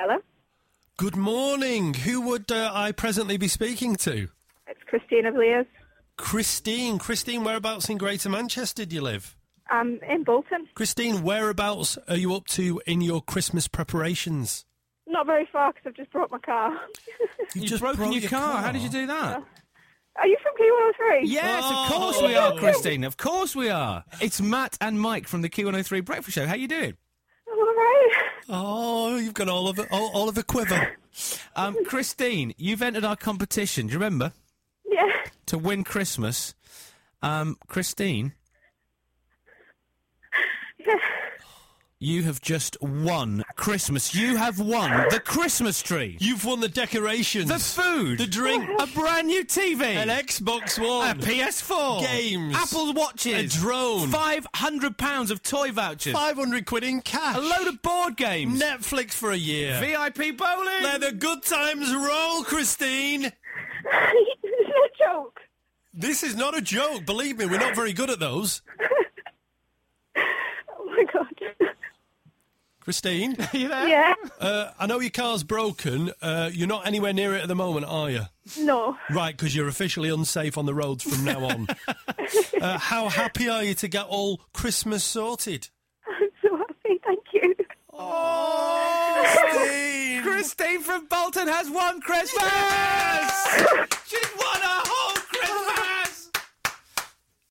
Hello? Good morning. Who would I presently be speaking to? It's Christina Blaze. Christine. Christine, whereabouts in Greater Manchester do you live? In Bolton. Christine, whereabouts are you up to in your Christmas preparations? Not very far because I've just brought my car. You've You've broken your car. How did you do that? Are you from Q103? Yes, Oh. of course we are, Christine. Of course we are. It's Matt and Mike from the Q103 Breakfast Show. How you doing? I'm all right. Oh, you've got all of a quiver. Christine, you've entered our competition. Do you remember? Yeah. To win Christmas. Christine, you have just won Christmas. You have won the Christmas tree. You've won the decorations. The food. The drink. A brand new TV. An Xbox A One. PS4. Games. Apple Watches. A drone. £500 of toy vouchers. 500 quid in cash. A load of board games. Netflix for a year. VIP bowling. Let the good times roll, Christine. It's a joke. This is not a joke. Believe me, we're not very good at those. Oh, my God. Christine, Are you there? Yeah. I know your car's broken. You're not anywhere near it at the moment, are you? No. Right, because you're officially unsafe on the roads from now on. How happy are you to get all Christmas sorted? I'm so happy. Thank you. Oh, Christine! Christine from Bolton has won Christmas!